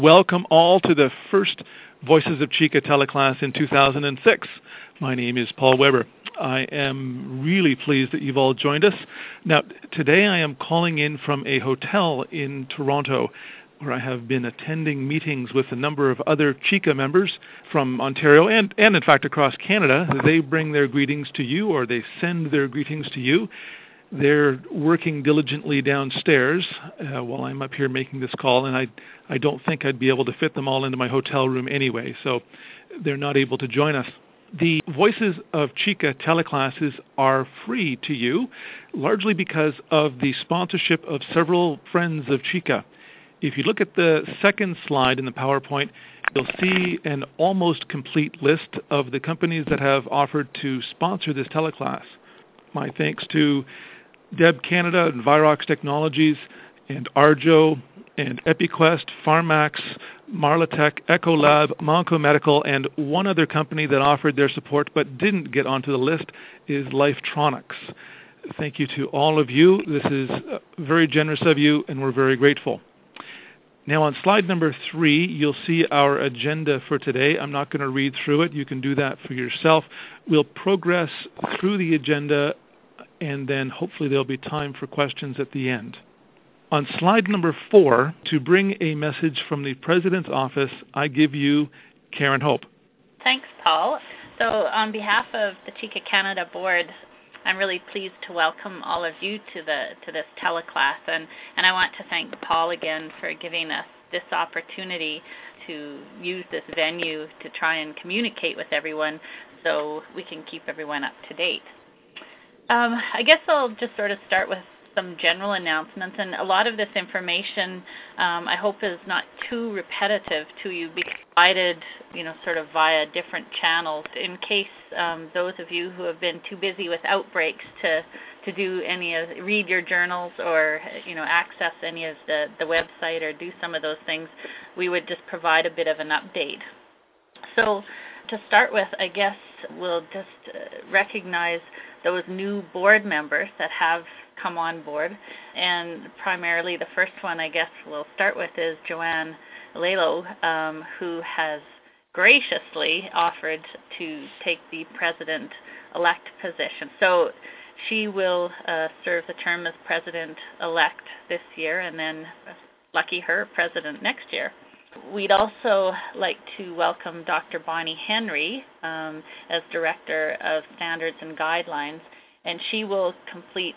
Welcome all to the first Voices of Chica teleclass in 2006. My name is Paul Weber. I am really pleased that you've all joined us. Now, today I am calling in from a hotel in Toronto where I have been attending meetings with a number of other Chica members from Ontario and in fact across Canada. They bring their greetings to you, or they send their greetings to you. They're working diligently downstairs while I'm up here making this call, and I don't think I'd be able to fit them all into my hotel room anyway, so they're not able to join us. The Voices of Chica teleclasses are free to you, largely because of the sponsorship of several friends of Chica. If you look at the second slide in the PowerPoint, you'll see an almost complete list of the companies that have offered to sponsor this teleclass. My thanks to Deb Canada and Virox Technologies and Arjo and EpiQuest, Pharmax, Marlatech, Ecolab, Monco Medical, and one other company that offered their support but didn't get onto the list is Lifetronics. Thank you to all of you. This is very generous of you, and we're very grateful. Now on slide number 3, you'll see our agenda for today. I'm not going to read through it. You can do that for yourself. We'll progress through the agenda, and then hopefully there'll be time for questions at the end. On slide number 4, to bring a message from the President's office, I give you Karen Hope. Thanks, Paul. So on behalf of the Chica Canada Board, I'm really pleased to welcome all of you to this teleclass, and I want to thank Paul again for giving us this opportunity to use this venue to try and communicate with everyone so we can keep everyone up to date. I guess I'll just sort of start with some general announcements, and a lot of this information I hope is not too repetitive to you, because provided sort of via different channels in case those of you who have been too busy with outbreaks to do read your journals or access any of the website or do some of those things, we would just provide a bit of an update. So to start with, I guess we'll just recognize those new board members that have come on board, and primarily the first one I guess we'll start with is Joanne Lalo, who has graciously offered to take the president-elect position. So she will serve the term as president-elect this year, and then, lucky her, president next year. We'd also like to welcome Dr. Bonnie Henry as Director of Standards and Guidelines, and she will complete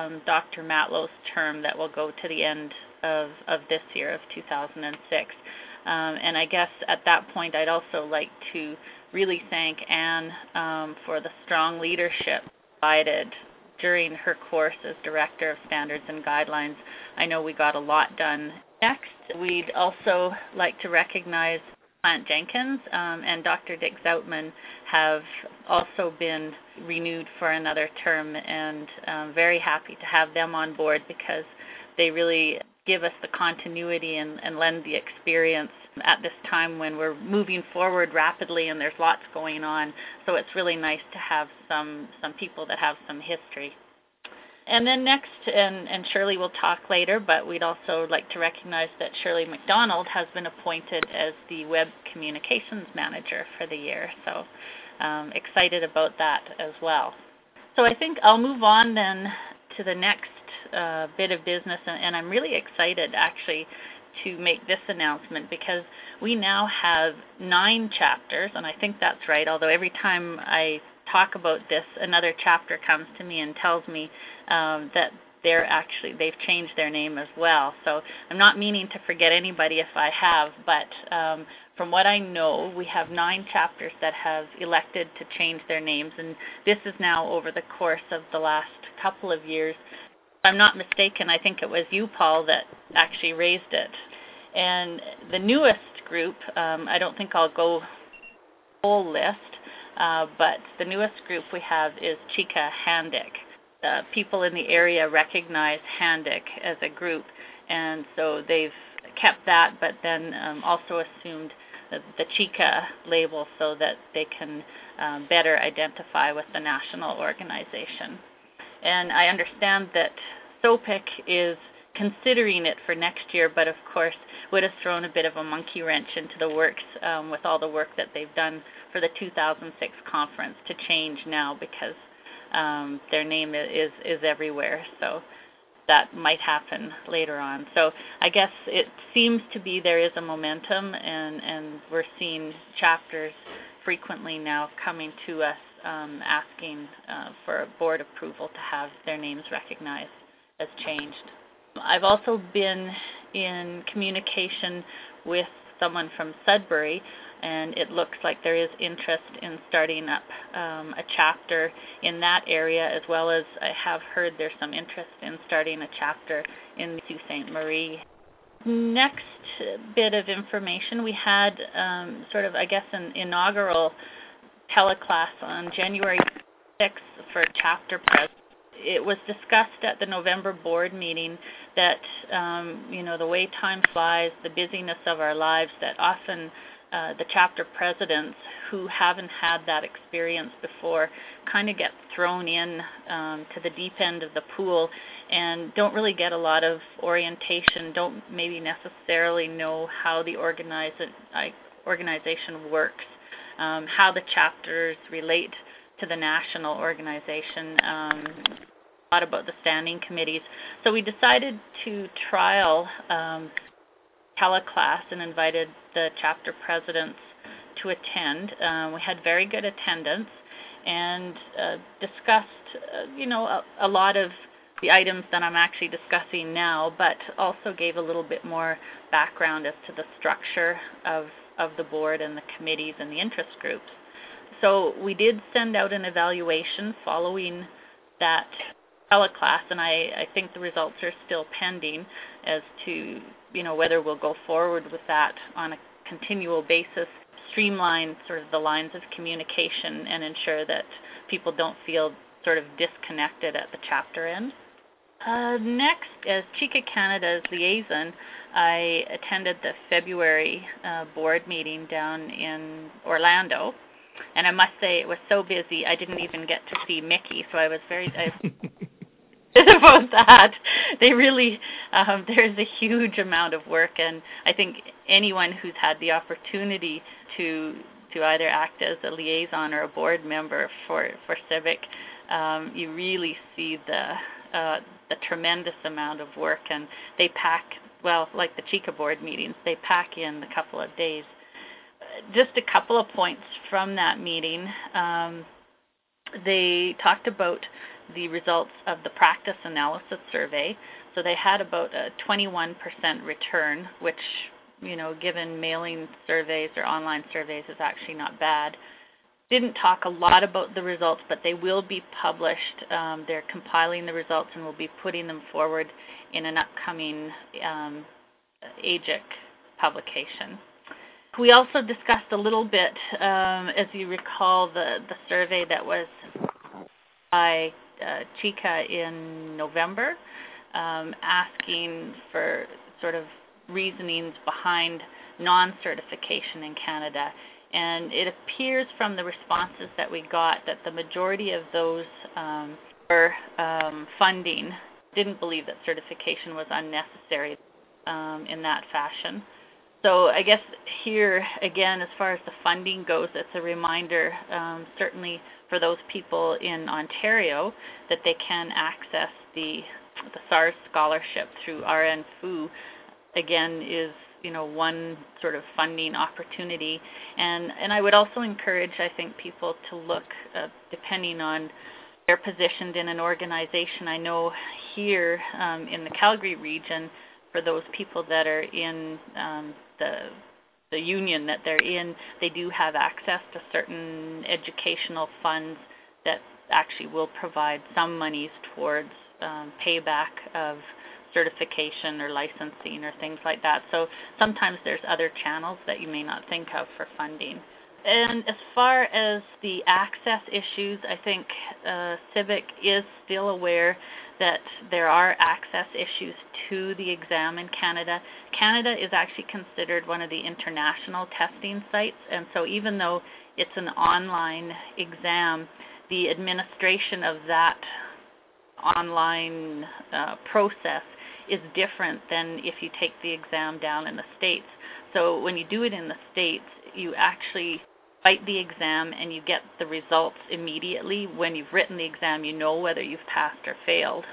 Dr. Matlow's term that will go to the end of this year, of 2006. And I guess at that point I'd also like to really thank Anne for the strong leadership provided during her course as Director of Standards and Guidelines. I know we got a lot done. Next, we'd also like to recognize Plant Jenkins and Dr. Dick Zoutman have also been renewed for another term, and I'm very happy to have them on board because they really give us the continuity and lend the experience at this time when we're moving forward rapidly and there's lots going on. So it's really nice to have some people that have some history. And then next, and Shirley will talk later, but we'd also like to recognize that Shirley McDonald has been appointed as the Web Communications Manager for the year. So excited about that as well. So I think I'll move on then to the next bit of business, and I'm really excited actually to make this announcement because we now have 9 chapters, and I think that's right, although every time I talk about this, another chapter comes to me and tells me that they've changed their name as well. So I'm not meaning to forget anybody if I have, but from what I know, we have 9 chapters that have elected to change their names, and this is now over the course of the last couple of years. If I'm not mistaken, I think it was you, Paul, that actually raised it. And the newest group, I don't think I'll go whole list, but the newest group we have is Chica Handic. People in the area recognize Handic as a group, and so they've kept that, but then also assumed the Chica label so that they can better identify with the national organization. And I understand that SOPIC is considering it for next year, but of course would have thrown a bit of a monkey wrench into the works with all the work that they've done for the 2006 conference to change now, because their name is everywhere. So that might happen later on. So I guess it seems to be there is a momentum, and we're seeing chapters frequently now coming to us asking for a board approval to have their names recognized as changed. I've also been in communication with someone from Sudbury, and it looks like there is interest in starting up a chapter in that area, as well as I have heard there's some interest in starting a chapter in Sault Ste. Marie. Next bit of information, we had sort of, I guess, an inaugural teleclass on January 6th for chapter presidents. It was discussed at the November board meeting that, the way time flies, the busyness of our lives, that often the chapter presidents who haven't had that experience before kind of get thrown in to the deep end of the pool and don't really get a lot of orientation, don't maybe necessarily know how the organization works, how the chapters relate to the national organization, a lot about the standing committees. So we decided to trial teleclass and invited the chapter presidents to attend. We had very good attendance and discussed, a lot of the items that I'm actually discussing now, but also gave a little bit more background as to the structure of the board and the committees and the interest groups. So we did send out an evaluation following that teleclass, and I think the results are still pending as to whether we'll go forward with that on a continual basis, streamline sort of the lines of communication and ensure that people don't feel sort of disconnected at the chapter end. Next, as Chica Canada's liaison, I attended the February board meeting down in Orlando, and I must say it was so busy I didn't even get to see Mickey, so I was very about that. They really, there's a huge amount of work, and I think anyone who's had the opportunity to either act as a liaison or a board member for Civic, you really see the tremendous amount of work, and they pack, well, like the Chica board meetings, they pack in a couple of days. Just a couple of points from that meeting. They talked about the results of the practice analysis survey. So they had about a 21% return, which, given mailing surveys or online surveys, is actually not bad. Didn't talk a lot about the results, but they will be published. They're compiling the results and will be putting them forward in an upcoming AGIC publication. We also discussed a little bit, as you recall, the survey that was by Chica in November, asking for sort of reasonings behind non-certification in Canada. And it appears from the responses that we got that the majority of those were funding, didn't believe that certification was unnecessary in that fashion. So I guess here, again, as far as the funding goes, it's a reminder, certainly for those people in Ontario, that they can access the SARS scholarship through RN-FU, again, is one sort of funding opportunity. And I would also encourage, I think, people to look, depending on they're positioned in an organization. I know here in the Calgary region, for those people that are in the union that they're in, they do have access to certain educational funds that actually will provide some monies towards payback of certification or licensing or things like that. So sometimes there's other channels that you may not think of for funding. And as far as the access issues, I think Civic is still aware that there are access issues to the exam in Canada. Canada is actually considered one of the international testing sites, and so even though it's an online exam, the administration of that online process is different than if you take the exam down in the States. So when you do it in the States, you actually write the exam and you get the results immediately. When you've written the exam, you know whether you've passed or failed.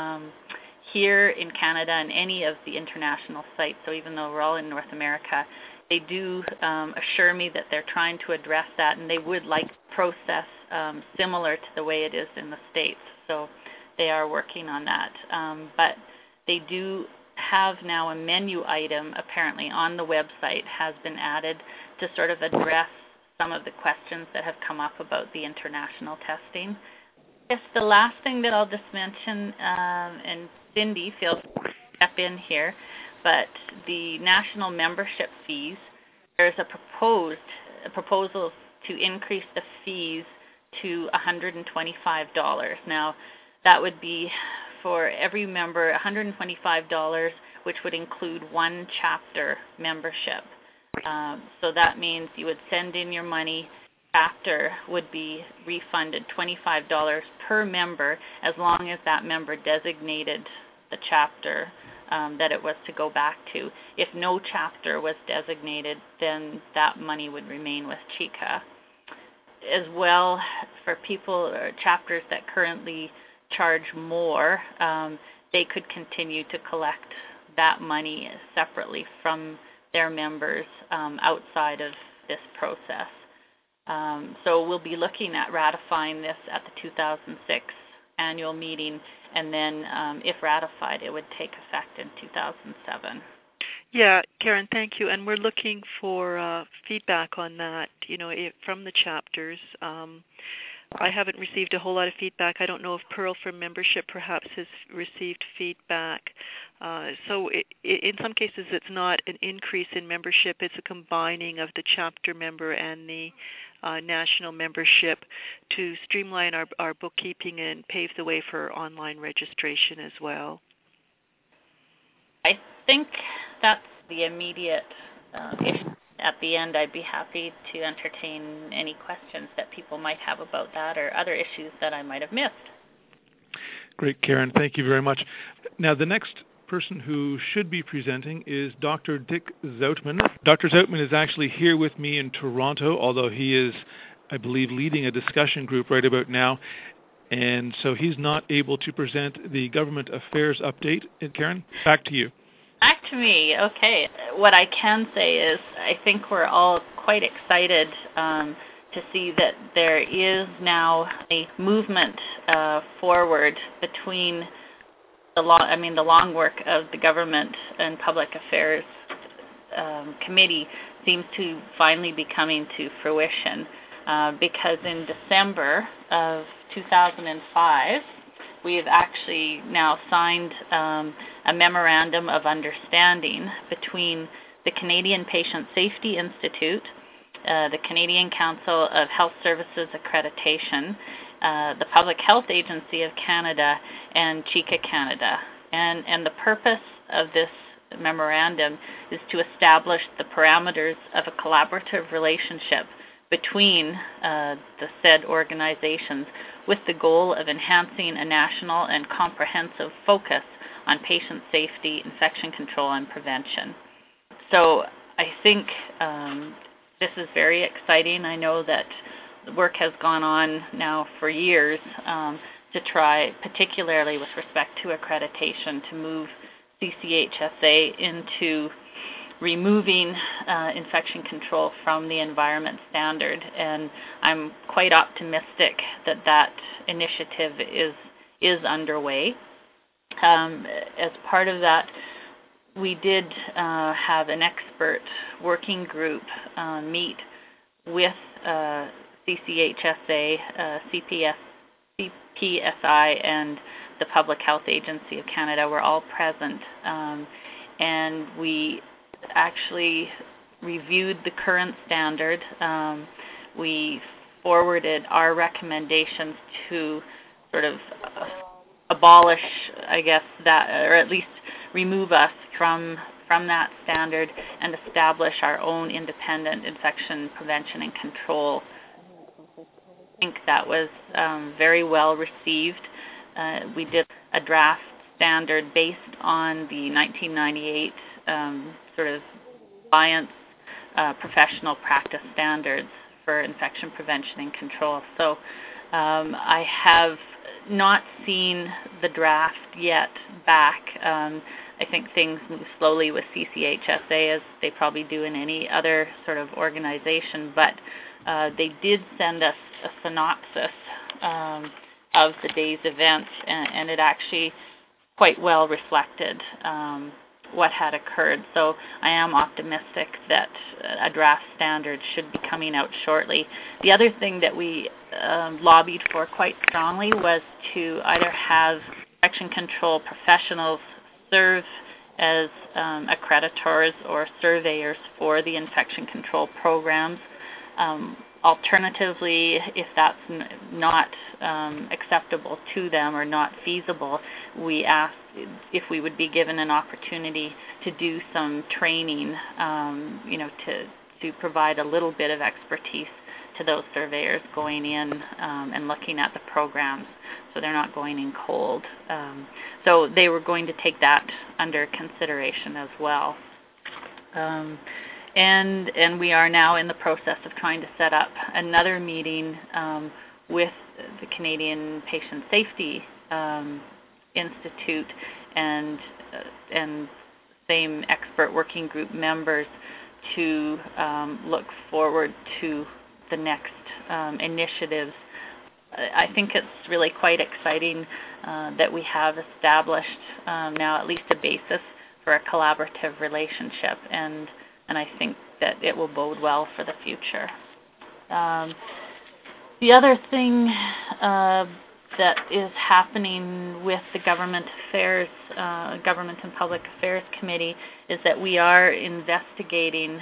Here in Canada and any of the international sites, so even though we're all in North America, they do assure me that they're trying to address that, and they would like a process similar to the way it is in the States. So they are working on that. But they do have now a menu item apparently on the website has been added to sort of address some of the questions that have come up about the international testing. I guess the last thing that I'll just mention, and Cindy, feel free to step in here, but the national membership fees, there's a proposal to increase the fees to $125. Now, that would be for every member $125, which would include one chapter membership. So that means you would send in your money. Chapter would be refunded $25 per member as long as that member designated the chapter that it was to go back to. If no chapter was designated, then that money would remain with CHICA. As well, for people or chapters that currently charge more, they could continue to collect that money separately from their members outside of this process. So we'll be looking at ratifying this at the 2006 annual meeting, and then if ratified, it would take effect in 2007. Yeah, Karen, thank you. And we're looking for feedback on that, from the chapters. I haven't received a whole lot of feedback. I don't know if Pearl for Membership perhaps has received feedback. So in some cases it's not an increase in membership, it's a combining of the chapter member and the national membership to streamline our bookkeeping and pave the way for online registration as well. I think that's the immediate issue. At the end, I'd be happy to entertain any questions that people might have about that or other issues that I might have missed. Great, Karen. Thank you very much. Now, the next person who should be presenting is Dr. Dick Zoutman. Dr. Zoutman is actually here with me in Toronto, although he is, I believe, leading a discussion group right about now. And so he's not able to present the government affairs update. Karen, back to you. Back to me. Okay. What I can say is I think we're all quite excited to see that there is now a movement forward between the long work of the Government and Public Affairs Committee seems to finally be coming to fruition because in December of 2005, we have actually now signed a memorandum of understanding between the Canadian Patient Safety Institute, the Canadian Council of Health Services Accreditation, the Public Health Agency of Canada, and CHICA Canada. And the purpose of this memorandum is to establish the parameters of a collaborative relationship between the said organizations with the goal of enhancing a national and comprehensive focus on patient safety, infection control, and prevention. So I think this is very exciting. I know that the work has gone on now for years to try, particularly with respect to accreditation, to move CCHSA into removing infection control from the environment standard, and I'm quite optimistic that that initiative is underway. As part of that, we did have an expert working group meet with CCHSA, CPSI, and the Public Health Agency of Canada were all present, and we actually reviewed the current standard. We forwarded our recommendations to sort of abolish, I guess, that, or at least remove us from that standard and establish our own independent infection prevention and control. I think that was very well received. We did a draft standard based on the 1998 sort of Alliance professional practice standards for infection prevention and control. So I have not seen the draft yet back. I think things move slowly with CCHSA, as they probably do in any other sort of organization, but they did send us a synopsis of the day's events, and it actually quite well reflected what had occurred. So I am optimistic that a draft standard should be coming out shortly. The other thing that we lobbied for quite strongly was to either have infection control professionals serve as accreditors or surveyors for the infection control programs. Alternatively, if that's not acceptable to them or not feasible, we asked if we would be given an opportunity to do some training, to provide a little bit of expertise to those surveyors going in and looking at the programs, so they're not going in cold. So they were going to take that under consideration as well. And we are now in the process of trying to set up another meeting with the Canadian Patient Safety Institute and same expert working group members to look forward to the next initiatives. I think it's really quite exciting that we have established now at least a basis for a collaborative relationship, and I think that it will bode well for the future. The other thing that is happening with the Government and Public Affairs Committee is that we are investigating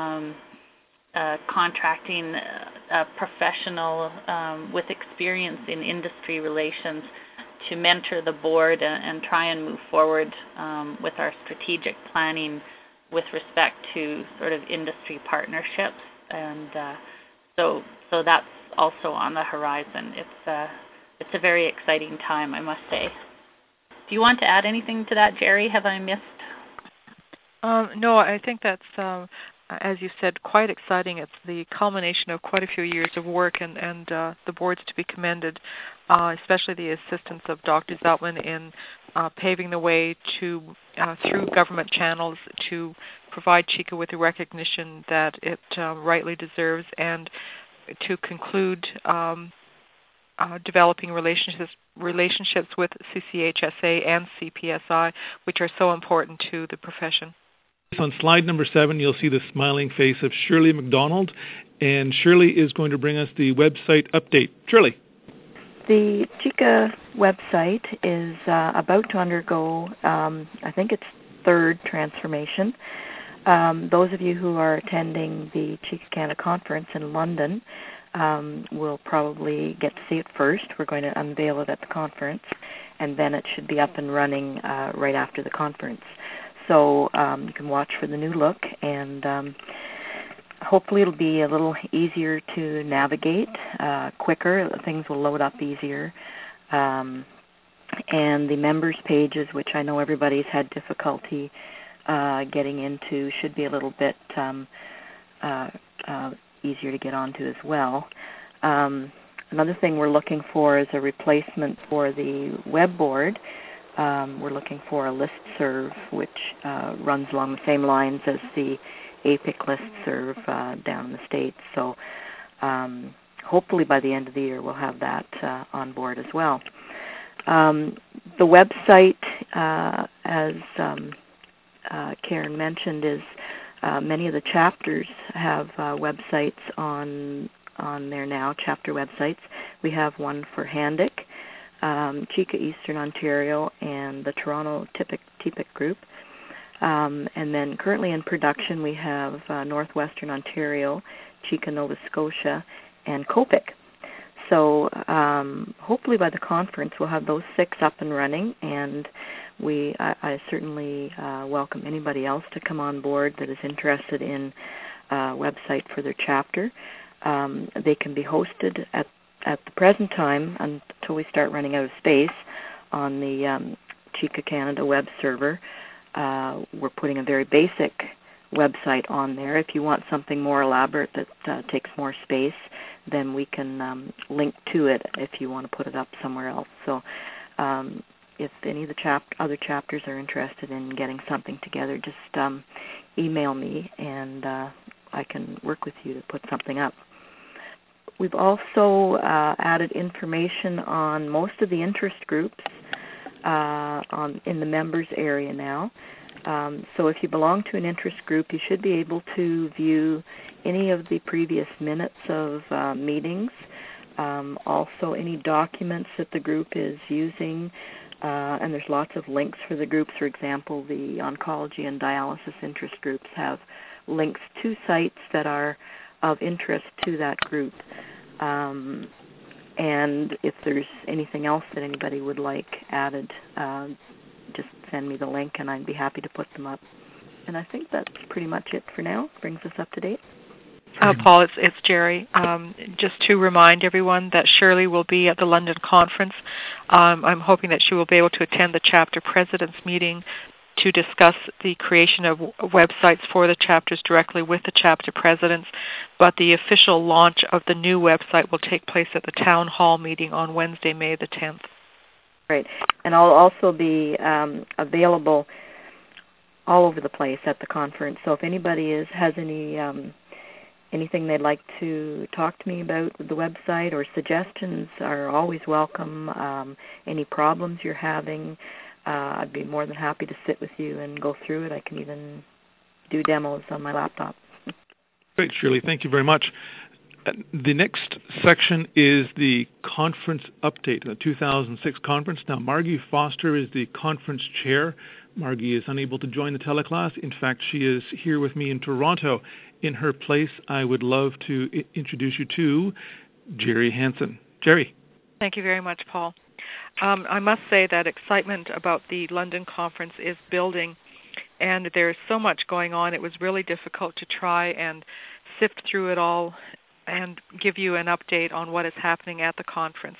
contracting a professional with experience in industry relations to mentor the board and try and move forward with our strategic planning with respect to sort of industry partnerships, and so that's also on the horizon. It's a very exciting time, I must say. Do you want to add anything to that, Jerry? Have I missed? No, I think that's, as you said, quite exciting. It's the culmination of quite a few years of work, and the board's to be commended, especially the assistance of Dr. Zeltman in paving the way to through government channels to provide CHICA with the recognition that it rightly deserves, and to conclude developing relationships with CCHSA and CPSI, which are so important to the profession. On slide number 7, you'll see the smiling face of Shirley McDonald, and Shirley is going to bring us the website update. Shirley. The CHICA website is about to undergo, I think it's third transformation. Those of you who are attending the CHICA Canada conference in London will probably get to see it first. We're going to unveil it at the conference, and then it should be up and running right after the conference. So you can watch for the new look, and hopefully it'll be a little easier to navigate, quicker. Things will load up easier. And the members pages, which I know everybody's had difficulty getting into, should be a little bit easier to get onto as well. Another thing we're looking for is a replacement for the web board. We're looking for a listserv which runs along the same lines as the APIC listserv down in the States. So hopefully by the end of the year we'll have that on board as well. The website, as Karen mentioned, is many of the chapters have websites on there now, chapter websites. We have one for HANDIC, CHICA Eastern Ontario, and the Toronto TPIC group. And then currently in production we have Northwestern Ontario, CHICA Nova Scotia, and COPIC. So hopefully by the conference we'll have those 6 up and running, and I certainly welcome anybody else to come on board that is interested in a website for their chapter. They can be hosted at the present time until we start running out of space on the Chica Canada web server. We're putting a very basic website on there. If you want something more elaborate that takes more space, then we can link to it if you want to put it up somewhere else. So if any of the other chapters are interested in getting something together, just email me and I can work with you to put something up. We've also added information on most of the interest groups in the members area now. So if you belong to an interest group, you should be able to view any of the previous minutes of meetings, also any documents that the group is using, and there's lots of links for the groups. For example, the oncology and dialysis interest groups have links to sites that are of interest to that group. And if there's anything else that anybody would like added, just send me the link and I'd be happy to put them up. And I think that's pretty much it for now. Brings us up to date. Paul, it's Jerry. Just to remind everyone that Shirley will be at the London conference. I'm hoping that she will be able to attend the chapter president's meeting to discuss the creation of websites for the chapters directly with the chapter presidents, but the official launch of the new website will take place at the town hall meeting on Wednesday, May the 10th. Great. And I'll also be available all over the place at the conference. So if anybody has anything they'd like to talk to me about with the website, or suggestions are always welcome. Any problems you're having, I'd be more than happy to sit with you and go through it. I can even do demos on my laptop. Great, Shirley. Thank you very much. The next section is the conference update, the 2006 conference. Now, Margie Foster is the conference chair. Margie is unable to join the teleclass. In fact, she is here with me in Toronto. In her place, I would love to introduce you to Jerry Hansen. Jerry. Thank you very much, Paul. I must say that excitement about the London conference is building, and there's so much going on. It was really difficult to try and sift through it all and give you an update on what is happening at the conference.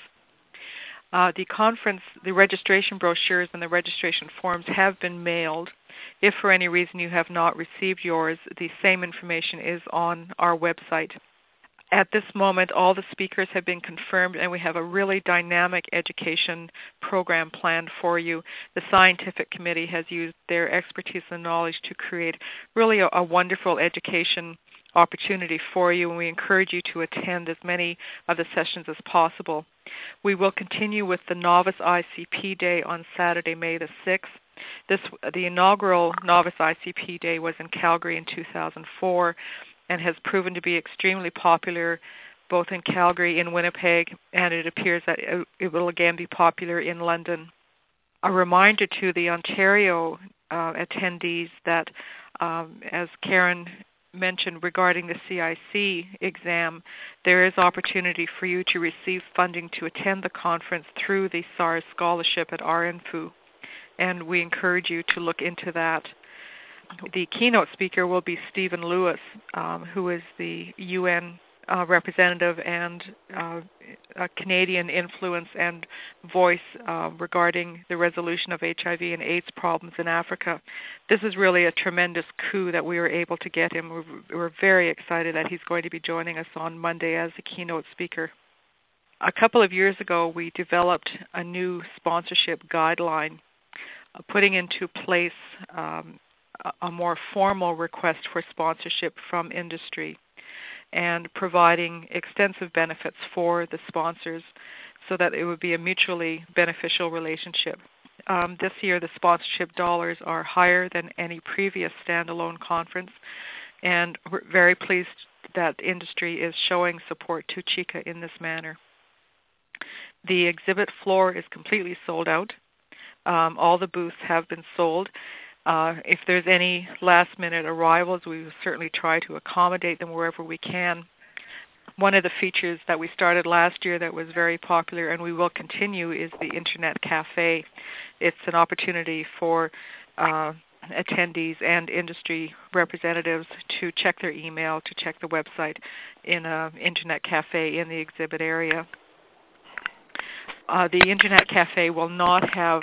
The registration brochures and the registration forms have been mailed. If for any reason you have not received yours, the same information is on our website. At this moment, all the speakers have been confirmed, and we have a really dynamic education program planned for you. The scientific committee has used their expertise and knowledge to create really a wonderful education opportunity for you, and we encourage you to attend as many of the sessions as possible. We will continue with the Novice ICP Day on Saturday, May the 6th. The inaugural Novice ICP Day was in Calgary in 2004 and has proven to be extremely popular both in Calgary, in Winnipeg, and it appears that it will again be popular in London. A reminder to the Ontario attendees that, as Karen mentioned regarding the CIC exam, there is opportunity for you to receive funding to attend the conference through the SARS scholarship at RNFU, and we encourage you to look into that. The keynote speaker will be Stephen Lewis, who is the UN representative and a Canadian influence and voice regarding the resolution of HIV and AIDS problems in Africa. This is really a tremendous coup that we were able to get him. We're very excited that he's going to be joining us on Monday as the keynote speaker. A couple of years ago, we developed a new sponsorship guideline, putting into place a more formal request for sponsorship from industry and providing extensive benefits for the sponsors so that it would be a mutually beneficial relationship. This year, the sponsorship dollars are higher than any previous standalone conference, and we're very pleased that industry is showing support to Chica in this manner. The exhibit floor is completely sold out. All the booths have been sold. If there's any last-minute arrivals, we will certainly try to accommodate them wherever we can. One of the features that we started last year that was very popular, and we will continue, is the Internet Cafe. It's an opportunity for attendees and industry representatives to check their email, to check the website in an Internet Cafe in the exhibit area. The Internet Cafe will not have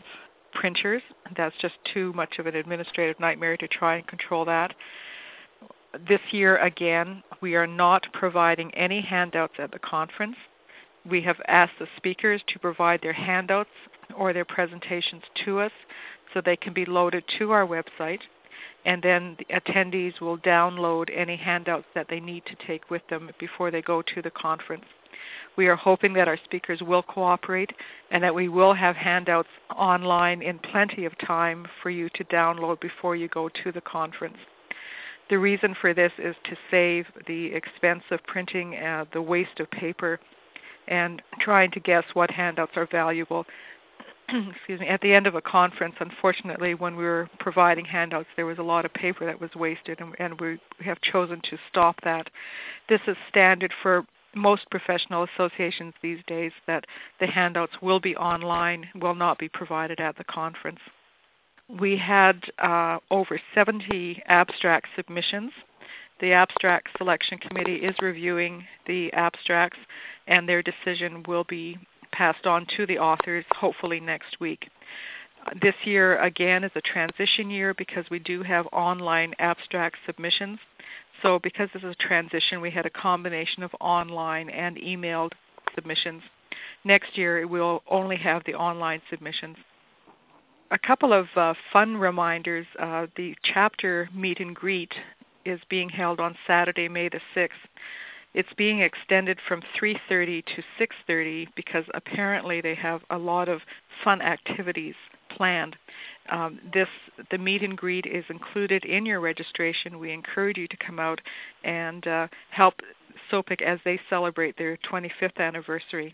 printers. That's just too much of an administrative nightmare to try and control that. This year, again, we are not providing any handouts at the conference. We have asked the speakers to provide their handouts or their presentations to us so they can be loaded to our website, and then the attendees will download any handouts that they need to take with them before they go to the conference. We are hoping that our speakers will cooperate and that we will have handouts online in plenty of time for you to download before you go to the conference. The reason for this is to save the expense of printing, the waste of paper, and trying to guess what handouts are valuable. Excuse me. At the end of a conference, unfortunately, when we were providing handouts, there was a lot of paper that was wasted, and we have chosen to stop that. This is standard for most professional associations these days, that the handouts will be online, will not be provided at the conference. We had over 70 abstract submissions. The abstract selection committee is reviewing the abstracts, and their decision will be passed on to the authors hopefully next week. This year, again, is a transition year because we do have online abstract submissions. So because this is a transition, we had a combination of online and emailed submissions. Next year, we'll only have the online submissions. A couple of fun reminders. The chapter meet and greet is being held on Saturday, May the 6th. It's being extended from 3:30 to 6:30 because apparently they have a lot of fun activities planned. The meet and greet is included in your registration. We encourage you to come out and help SOPIC as they celebrate their 25th anniversary.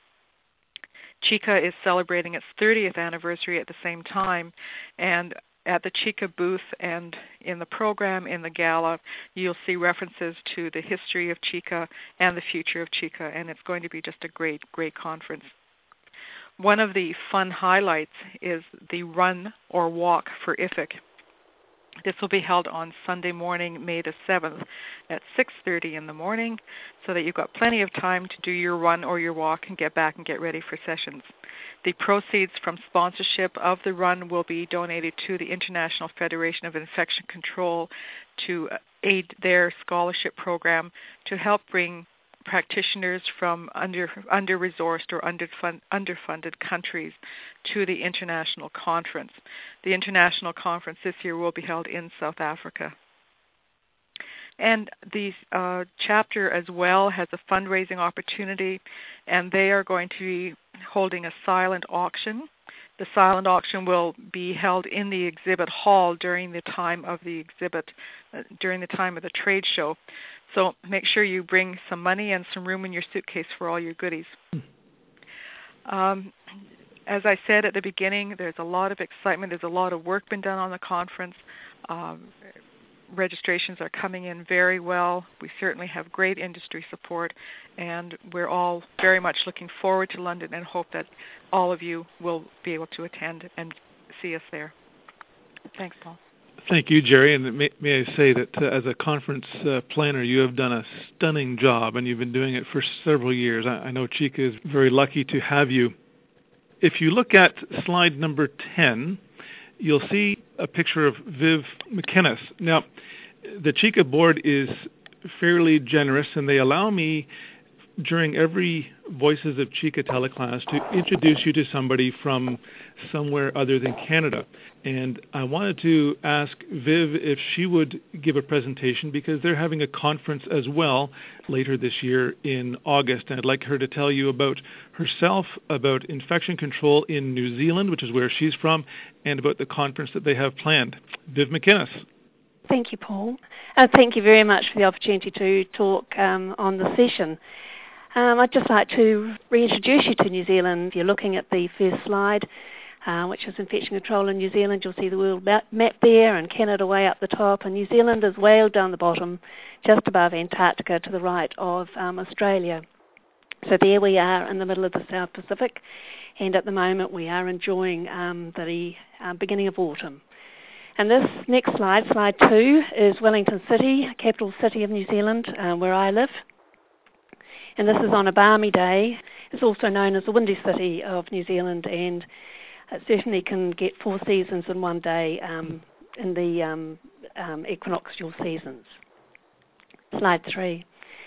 Chica is celebrating its 30th anniversary at the same time, and at the Chica booth and in the program, in the gala, you'll see references to the history of Chica and the future of Chica, and it's going to be just a great, great conference. One of the fun highlights is the Run or Walk for IFIC. This will be held on Sunday morning, May the 7th at 6:30 in the morning, so that you've got plenty of time to do your run or your walk and get back and get ready for sessions. The proceeds from sponsorship of the run will be donated to the International Federation of Infection Control to aid their scholarship program to help bring practitioners from under-resourced or underfunded countries to the international conference. The international conference this year will be held in South Africa. And the chapter as well has a fundraising opportunity, and they are going to be holding a silent auction. The silent auction will be held in the exhibit hall during the time of the exhibit, during the time of the trade show. So make sure you bring some money and some room in your suitcase for all your goodies. As I said at the beginning, there's a lot of excitement. There's a lot of work been done on the conference. Registrations are coming in very well. We certainly have great industry support, and we're all very much looking forward to London and hope that all of you will be able to attend and see us there. Thanks, Paul. Thank you, Jerry. And may I say that as a conference planner, you have done a stunning job, and you've been doing it for several years. I know Chica is very lucky to have you. If you look at slide number 10, you'll see a picture of Viv McInnes. Now, the Chica board is fairly generous, and they allow me during every Voices of Chica teleclass to introduce you to somebody from somewhere other than Canada. And I wanted to ask Viv if she would give a presentation because they're having a conference as well later this year in August. And I'd like her to tell you about herself, about infection control in New Zealand, which is where she's from, and about the conference that they have planned. Viv McInnes. Thank you, Paul. Thank you very much for the opportunity to talk on the session. I'd just like to reintroduce you to New Zealand. If you're looking at the first slide, which is infection control in New Zealand, you'll see the world map there, and Canada way up the top, and New Zealand is way down the bottom, just above Antarctica to the right of Australia. So there we are in the middle of the South Pacific, and at the moment we are enjoying the beginning of autumn. And this next slide, slide 2, is Wellington City, capital city of New Zealand, where I live. And this is on a balmy day. It's also known as the Windy City of New Zealand, and it certainly can get 4 seasons in one day in the equinoctial seasons. Slide 3.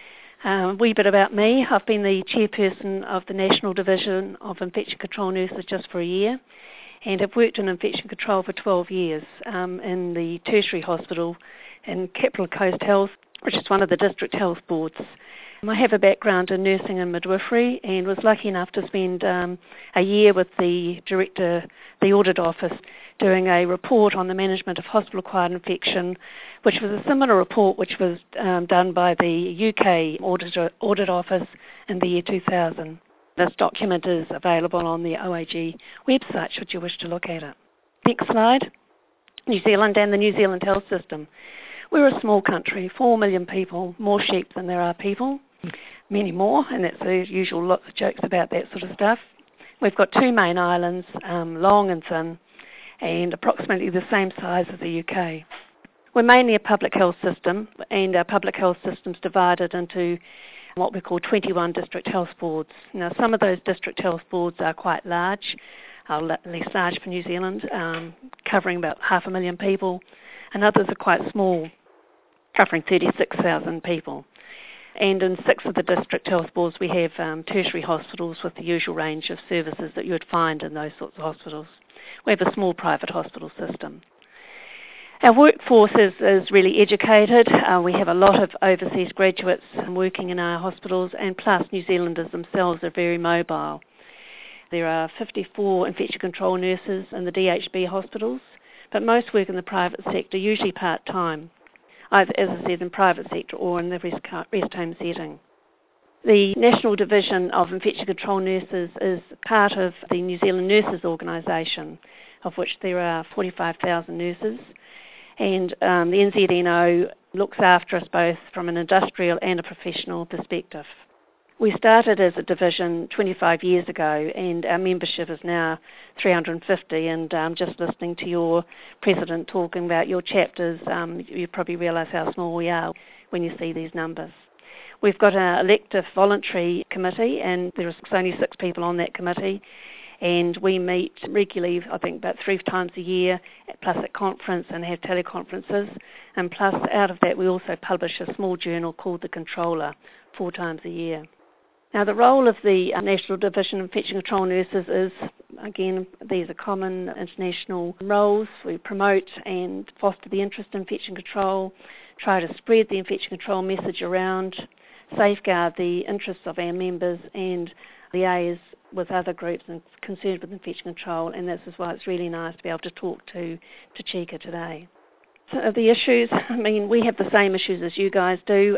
A wee bit about me. I've been the chairperson of the National Division of Infection Control Nurses just for a year, and have worked in infection control for 12 years in the tertiary hospital in Capital Coast Health, which is one of the district health boards. I have a background in nursing and midwifery, and was lucky enough to spend a year with the director, the audit office, doing a report on the management of hospital-acquired infection, which was a similar report which was done by the UK audit office in the year 2000. This document is available on the OAG website should you wish to look at it. Next slide. New Zealand and the New Zealand health system. We're a small country, 4 million people, more sheep than there are people, many more, and that's the usual lots of jokes about that sort of stuff. We've got 2 main islands, long and thin, and approximately the same size as the UK. We're mainly a public health system, and our public health system's divided into what we call 21 district health boards. Now, some of those district health boards are quite large, at least large for New Zealand, covering about 500,000 people, and others are quite small, covering 36,000 people. And in 6 of the district health boards we have tertiary hospitals with the usual range of services that you would find in those sorts of hospitals. We have a small private hospital system. Our workforce is really educated. We have a lot of overseas graduates working in our hospitals, and plus New Zealanders themselves are very mobile. There are 54 infection control nurses in the DHB hospitals, but most work in the private sector, usually part-time, either, as I said, in private sector or in the rest home setting. The National Division of Infection Control Nurses is part of the New Zealand Nurses Organisation, of which there are 45,000 nurses, and the NZNO looks after us both from an industrial and a professional perspective. We started as a division 25 years ago, and our membership is now 350, and just listening to your president talking about your chapters, you probably realise how small we are when you see these numbers. We've got an elective voluntary committee, and there are only 6 people on that committee, and we meet regularly, I think about 3 times a year, plus at conference, and have teleconferences, and plus out of that we also publish a small journal called The Controller 4 times a year. Now, the role of the National Division of Infection Control Nurses is, again, these are common international roles. We promote and foster the interest in infection control, try to spread the infection control message around, safeguard the interests of our members, and liaise with other groups concerned with infection control, and this is why it's really nice to be able to talk to Chika today. So the issues, I mean, we have the same issues as you guys do.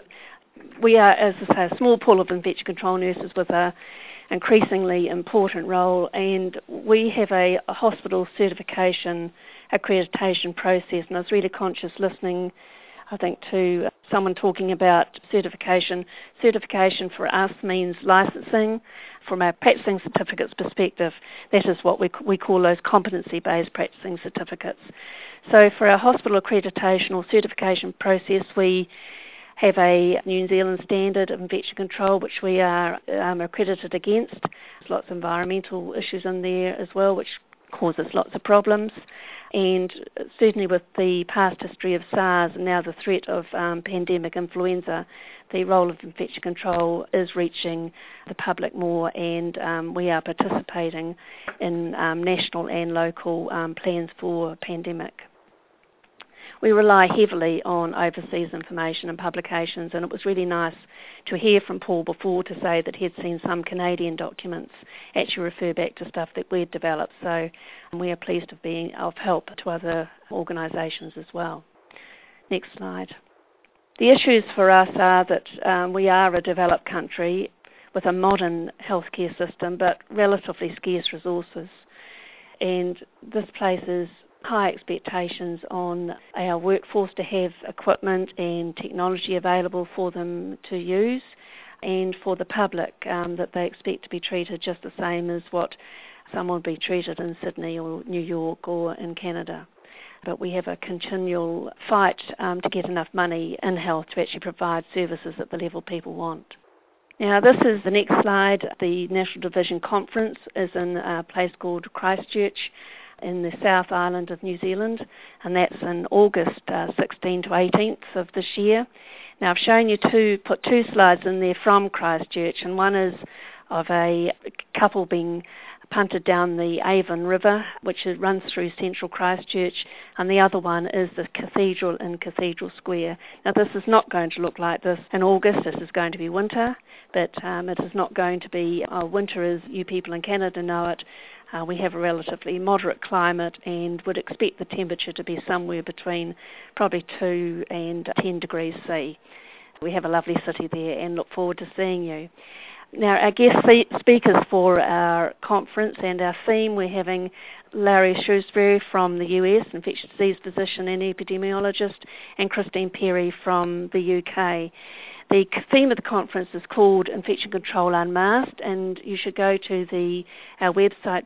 We are, as I say, a small pool of infection control nurses with an increasingly important role, and we have a hospital certification accreditation process, and I was really conscious listening, I think, to someone talking about certification. Certification for us means licensing. From our practicing certificates perspective, that is what we call those competency-based practicing certificates. So for our hospital accreditation or certification process, we have a New Zealand standard of infection control, which we are accredited against. There's lots of environmental issues in there as well, which causes lots of problems. And certainly with the past history of SARS and now the threat of pandemic influenza, the role of infection control is reaching the public more, and we are participating in national and local plans for pandemic. We rely heavily on overseas information and publications, and it was really nice to hear from Paul before to say that he'd seen some Canadian documents actually refer back to stuff that we'd developed, so we are pleased to be of help to other organisations as well. Next slide. The issues for us are that we are a developed country with a modern healthcare system but relatively scarce resources, and this places high expectations on our workforce to have equipment and technology available for them to use, and for the public that they expect to be treated just the same as what someone would be treated in Sydney or New York or in Canada. But we have a continual fight to get enough money in health to actually provide services at the level people want. Now, this is the next slide. The National Division Conference is in a place called Christchurch in the South Island of New Zealand, and that's in August 16 to 18th of this year. Now, I've shown you put two slides in there from Christchurch, and one is of a couple being punted down the Avon River, which runs through central Christchurch, and the other one is the cathedral in Cathedral Square. Now, this is not going to look like this in August. This is going to be winter, but it is not going to be winter as you people in Canada know it. We have a relatively moderate climate and would expect the temperature to be somewhere between probably 2 and 10 degrees C. We have a lovely city there and look forward to seeing you. Now, our guest speakers for our conference and our theme, we're having Larry Shrewsbury from the US, infectious disease physician and epidemiologist, and Christine Perry from the UK. The theme of the conference is called Infection Control Unmasked, and you should go to our website,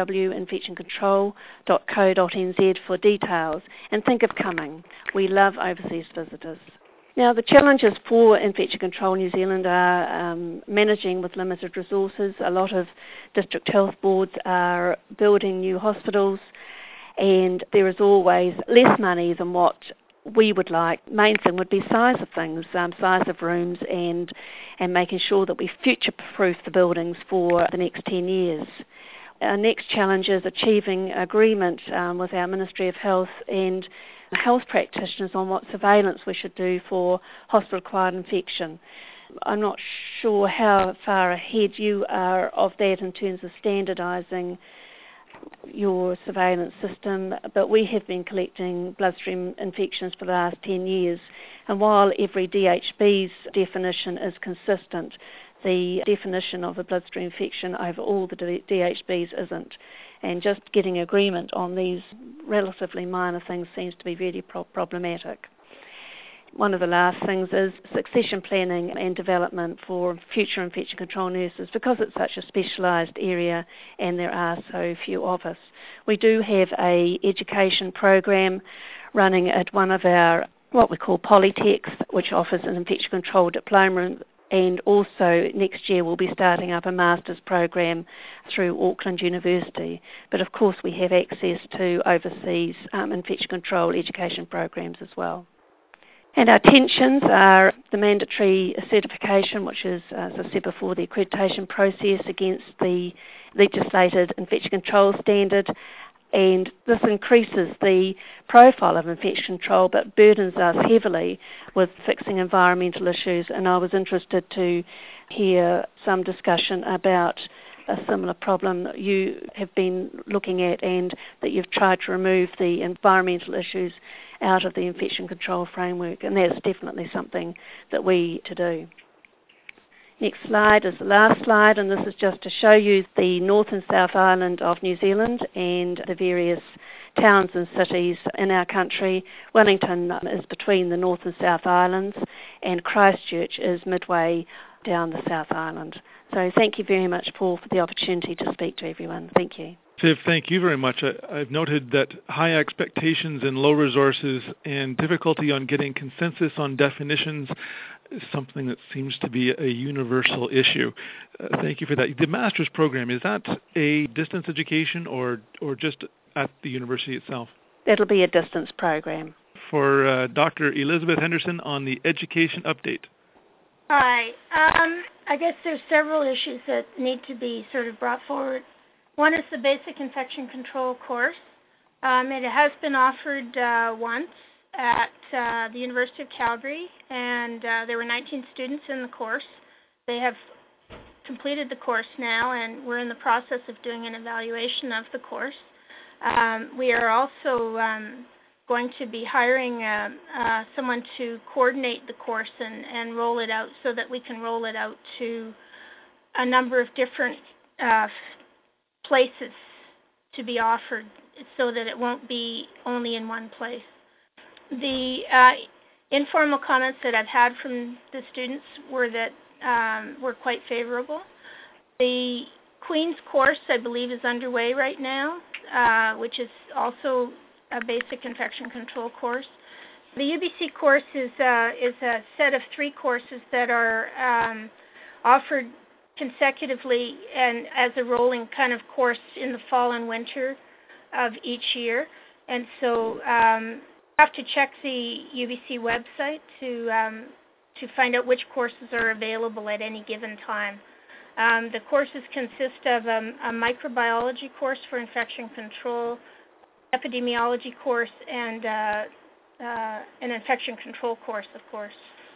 www.infectioncontrol.co.nz, for details, and think of coming. We love overseas visitors. Now, the challenges for Infection Control New Zealand are managing with limited resources. A lot of district health boards are building new hospitals, and there is always less money than what we would like. Main thing would be size of things, size of rooms, and making sure that we future-proof the buildings for the next 10 years. Our next challenge is achieving agreement with our Ministry of Health and health practitioners on what surveillance we should do for hospital-acquired infection. I'm not sure how far ahead you are of that in terms of standardising your surveillance system, but we have been collecting bloodstream infections for the last 10 years, and while every DHB's definition is consistent, the definition of a bloodstream infection over all the DHBs isn't, and just getting agreement on these relatively minor things seems to be really problematic. One of the last things is succession planning and development for future infection control nurses, because it's such a specialised area and there are so few of us. We do have a education program running at one of our what we call polytechs, which offers an infection control diploma, and also next year we'll be starting up a master's program through Auckland University. But of course we have access to overseas infection control education programs as well. And our tensions are the mandatory certification, which is, as I said before, the accreditation process against the legislated infection control standard. And this increases the profile of infection control but burdens us heavily with fixing environmental issues. And I was interested to hear some discussion about a similar problem you have been looking at, and that you've tried to remove the environmental issues out of the infection control framework, and that's definitely something that we to do. Next slide is the last slide, and this is just to show you the North and South Island of New Zealand and the various towns and cities in our country. Wellington is between the North and South Islands, and Christchurch is midway down the South Island. So thank you very much, Paul, for the opportunity to speak to everyone. Thank you. Viv, thank you very much. I've noted that high expectations and low resources and difficulty on getting consensus on definitions is something that seems to be a universal issue. Thank you for that. The master's program, is that a distance education or just at the university itself? It'll be a distance program. For Dr. Elizabeth Henderson on the education update. Hi. I guess there's several issues that need to be sort of brought forward. One is the basic infection control course. It has been offered once at the University of Calgary, and there were 19 students in the course. They have completed the course now, and we're in the process of doing an evaluation of the course. We are also going to be hiring someone to coordinate the course and roll it out so that we can roll it out to a number of different places to be offered, so that it won't be only in one place. The informal comments that I've had from the students were that were quite favorable. The Queen's course, I believe, is underway right now, which is also a basic infection control course. The UBC course is a set of 3 courses that are offered consecutively and as a rolling kind of course in the fall and winter of each year. And so you have to check the UBC website to find out which courses are available at any given time. The courses consist of a microbiology course for infection control, epidemiology course, and an infection control course, of course.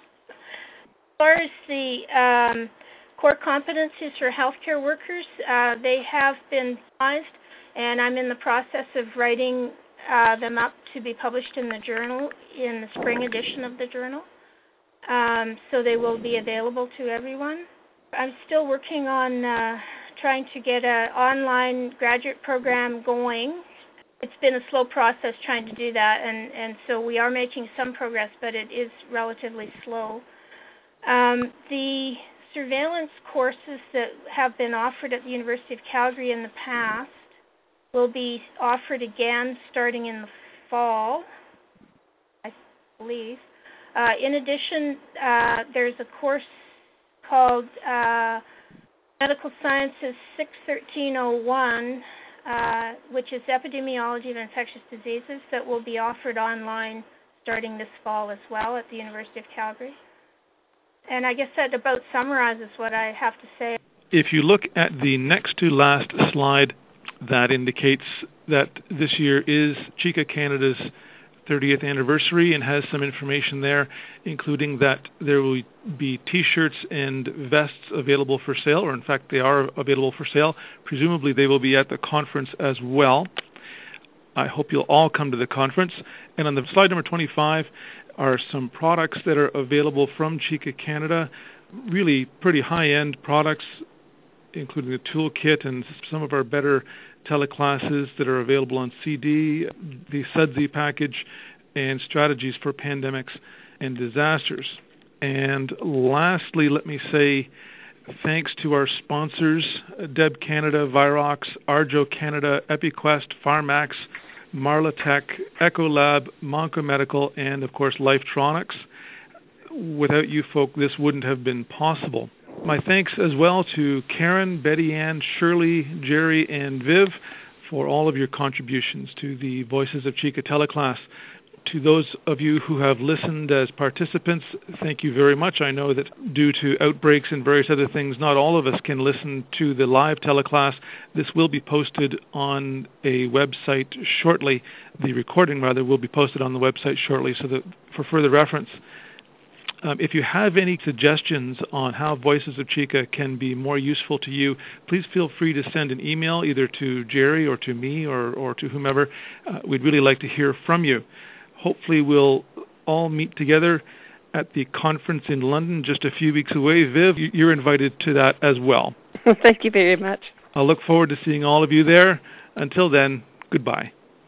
As far as the core competencies for healthcare workers, they have been revised, and I'm in the process of writing them up to be published in the journal, in the spring edition of the journal. So they will be available to everyone. I'm still working on trying to get an online graduate program going. It's been a slow process trying to do that, and so we are making some progress, but it is relatively slow. The surveillance courses that have been offered at the University of Calgary in the past will be offered again starting in the fall, I believe. In addition, there's a course called Medical Sciences 61301, which is Epidemiology of Infectious Diseases, that will be offered online starting this fall as well at the University of Calgary. And I guess that about summarizes what I have to say. If you look at the next to last slide, that indicates that this year is CHICA Canada's 30th anniversary and has some information there, including that there will be T-shirts and vests available for sale, or in fact they are available for sale. Presumably they will be at the conference as well. I hope you'll all come to the conference. And on the slide number 25 are some products that are available from CHICA Canada, really pretty high-end products, including the toolkit and some of our better teleclasses that are available on CD, the SUDSI package, and strategies for pandemics and disasters. And lastly, let me say thanks to our sponsors, Deb Canada, Virox, Arjo Canada, EpiQuest, Pharmax, Marlatech, Ecolab, Monco Medical, and of course Lifetronics. Without you folk, this wouldn't have been possible. My thanks as well to Karen, Betty Ann, Shirley, Jerry, and Viv for all of your contributions to the Voices of CHICA teleclass. To those of you who have listened as participants, thank you very much. I know that due to outbreaks and various other things, not all of us can listen to the live teleclass. This will be posted on a website shortly. The recording, rather, will be posted on the website shortly so that for further reference. If you have any suggestions on how Voices of CHICA can be more useful to you, please feel free to send an email either to Jerry or to me or to whomever. We'd really like to hear from you. Hopefully we'll all meet together at the conference in London just a few weeks away. Viv, you're invited to that as well. Thank you very much. I'll look forward to seeing all of you there. Until then, goodbye.